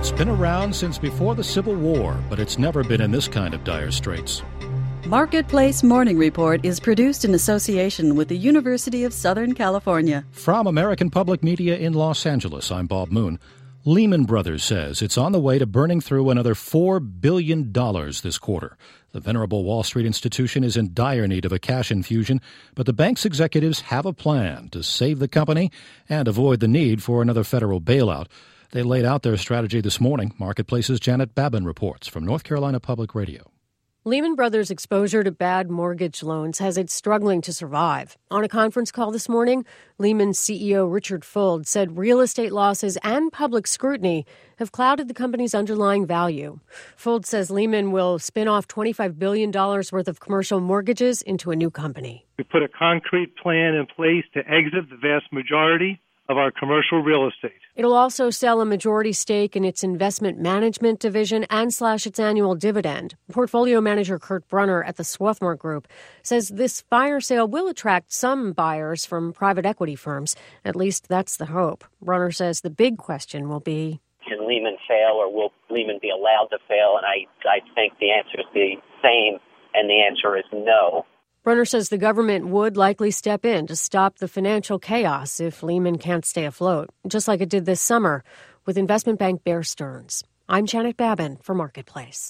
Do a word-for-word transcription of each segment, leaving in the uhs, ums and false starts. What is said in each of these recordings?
It's been around since before the Civil War, but it's never been in this kind of dire straits. Marketplace Morning Report is produced in association with the University of Southern California. From American Public Media in Los Angeles, I'm Bob Moon. Lehman Brothers says it's on the way to burning through another four billion dollars this quarter. The venerable Wall Street institution is in dire need of a cash infusion, but the bank's executives have a plan to save the company and avoid the need for another federal bailout. They laid out their strategy this morning. Marketplace's Janet Babin reports from North Carolina Public Radio. Lehman Brothers' exposure to bad mortgage loans has it struggling to survive. On a conference call this morning, Lehman's C E O Richard Fuld said real estate losses and public scrutiny have clouded the company's underlying value. Fuld says Lehman will spin off twenty-five billion dollars worth of commercial mortgages into a new company. We put a concrete plan in place to exit the vast majority of our commercial real estate. It'll also sell a majority stake in its investment management division and slash its annual dividend. Portfolio manager Kurt Brunner at the Swarthmore Group says this fire sale will attract some buyers from private equity firms. At least that's the hope. Brunner says the big question will be, can Lehman fail, or will Lehman be allowed to fail? And I, I think the answer is the same, and the answer is no. Brunner says the government would likely step in to stop the financial chaos if Lehman can't stay afloat, just like it did this summer with investment bank Bear Stearns. I'm Janet Babin for Marketplace.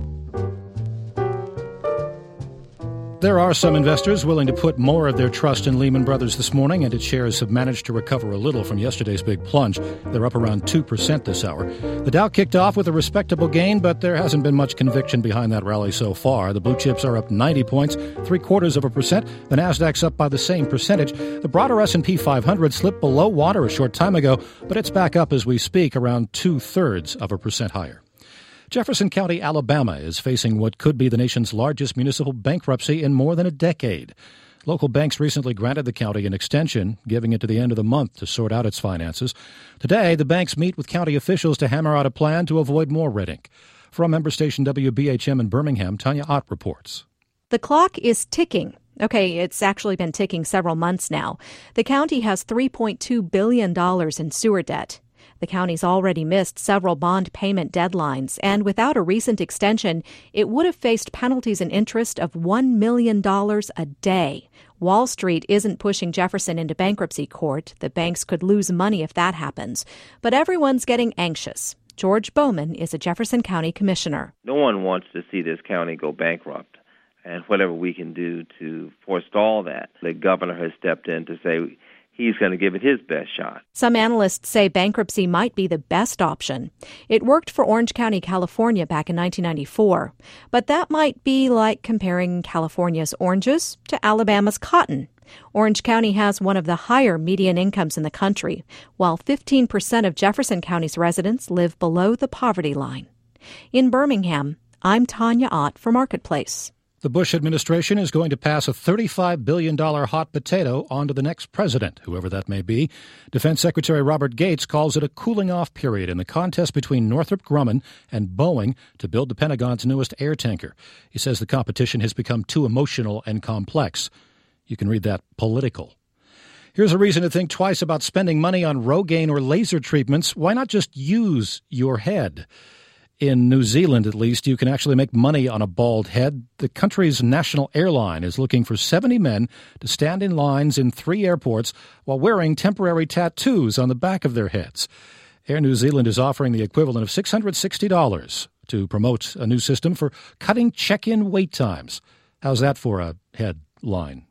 There are some investors willing to put more of their trust in Lehman Brothers this morning, and its shares have managed to recover a little from yesterday's big plunge. They're up around two percent this hour. The Dow kicked off with a respectable gain, but there hasn't been much conviction behind that rally so far. The blue chips are up ninety points, three-quarters of a percent. The Nasdaq's up by the same percentage. The broader S and P five hundred slipped below water a short time ago, but it's back up as we speak, around two-thirds of a percent higher. Jefferson County, Alabama, is facing what could be the nation's largest municipal bankruptcy in more than a decade. Local banks recently granted the county an extension, giving it to the end of the month to sort out its finances. Today, the banks meet with county officials to hammer out a plan to avoid more red ink. From member station W B H M in Birmingham, Tanya Ott reports. The clock is ticking. Okay, it's actually been ticking several months now. The county has three point two billion dollars in sewer debt. The county's already missed several bond payment deadlines, and without a recent extension, it would have faced penalties and interest of one million dollars a day. Wall Street isn't pushing Jefferson into bankruptcy court. The banks could lose money if that happens. But everyone's getting anxious. George Bowman is a Jefferson County commissioner. No one wants to see this county go bankrupt, and whatever we can do to forestall that. The governor has stepped in to say he's going to give it his best shot. Some analysts say bankruptcy might be the best option. It worked for Orange County, California back in nineteen ninety-four. But that might be like comparing California's oranges to Alabama's cotton. Orange County has one of the higher median incomes in the country, while fifteen percent of Jefferson County's residents live below the poverty line. In Birmingham, I'm Tanya Ott for Marketplace. The Bush administration is going to pass a thirty-five billion dollars hot potato onto the next president, whoever that may be. Defense Secretary Robert Gates calls it a cooling-off period in the contest between Northrop Grumman and Boeing to build the Pentagon's newest air tanker. He says the competition has become too emotional and complex. You can read that political. Here's a reason to think twice about spending money on Rogaine or laser treatments. Why not just use your head? In New Zealand, at least, you can actually make money on a bald head. The country's national airline is looking for seventy men to stand in lines in three airports while wearing temporary tattoos on the back of their heads. Air New Zealand is offering the equivalent of six hundred sixty dollars to promote a new system for cutting check-in wait times. How's that for a headline?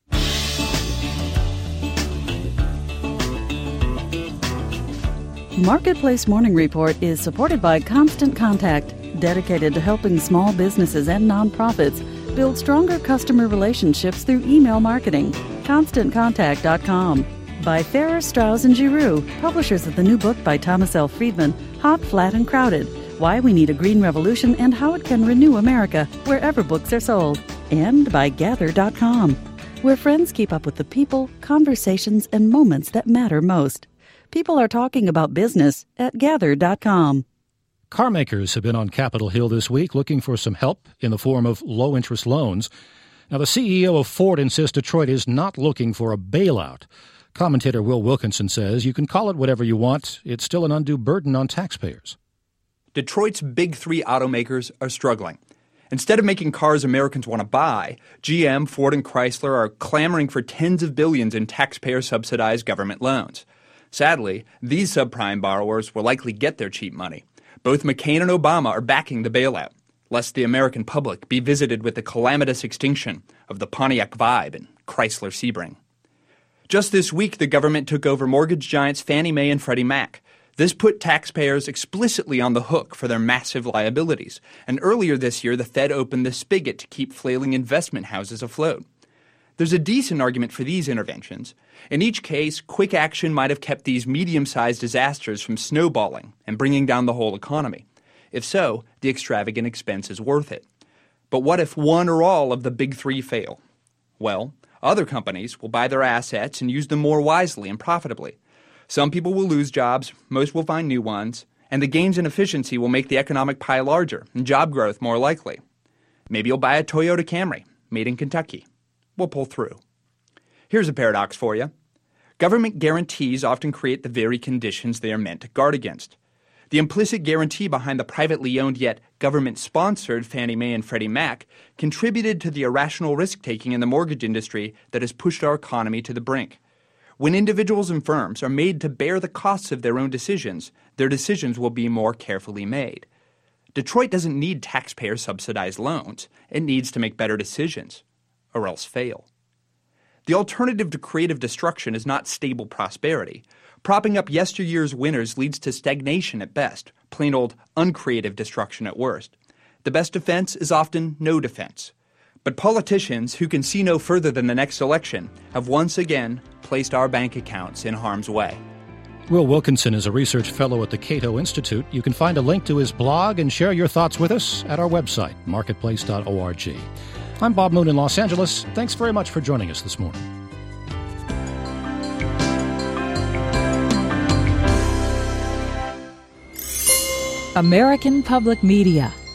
Marketplace Morning Report is supported by Constant Contact, dedicated to helping small businesses and nonprofits build stronger customer relationships through email marketing. constant contact dot com. By Farrar, Straus and Giroux, publishers of the new book by Thomas L. Friedman, Hot, Flat and Crowded, Why We Need a Green Revolution and How It Can Renew America, wherever books are sold. And by Gather dot com, where friends keep up with the people, conversations, and moments that matter most. People are talking about business at Gather dot com. Car makers have been on Capitol Hill this week looking for some help in the form of low-interest loans. Now, the C E O of Ford insists Detroit is not looking for a bailout. Commentator Will Wilkinson says you can call it whatever you want. It's still an undue burden on taxpayers. Detroit's big three automakers are struggling. Instead of making cars Americans want to buy, G M, Ford, and Chrysler are clamoring for tens of billions in taxpayer-subsidized government loans. Sadly, these subprime borrowers will likely get their cheap money. Both McCain and Obama are backing the bailout, lest the American public be visited with the calamitous extinction of the Pontiac Vibe and Chrysler Sebring. Just this week, the government took over mortgage giants Fannie Mae and Freddie Mac. This put taxpayers explicitly on the hook for their massive liabilities. And earlier this year, the Fed opened the spigot to keep flailing investment houses afloat. There's a decent argument for these interventions. In each case, quick action might have kept these medium-sized disasters from snowballing and bringing down the whole economy. If so, the extravagant expense is worth it. But what if one or all of the big three fail? Well, other companies will buy their assets and use them more wisely and profitably. Some people will lose jobs, most will find new ones, and the gains in efficiency will make the economic pie larger and job growth more likely. Maybe you'll buy a Toyota Camry, made in Kentucky. We'll pull through. Here's a paradox for you. Government guarantees often create the very conditions they are meant to guard against. The implicit guarantee behind the privately owned yet government-sponsored Fannie Mae and Freddie Mac contributed to the irrational risk-taking in the mortgage industry that has pushed our economy to the brink. When individuals and firms are made to bear the costs of their own decisions, their decisions will be more carefully made. Detroit doesn't need taxpayer-subsidized loans. It needs to make better decisions, or else fail. The alternative to creative destruction is not stable prosperity. Propping up yesteryear's winners leads to stagnation at best, plain old uncreative destruction at worst. The best defense is often no defense. But politicians who can see no further than the next election have once again placed our bank accounts in harm's way. Will Wilkinson is a research fellow at the Cato Institute. You can find a link to his blog and share your thoughts with us at our website, marketplace dot org. I'm Bob Moon in Los Angeles. Thanks very much for joining us this morning. American Public Media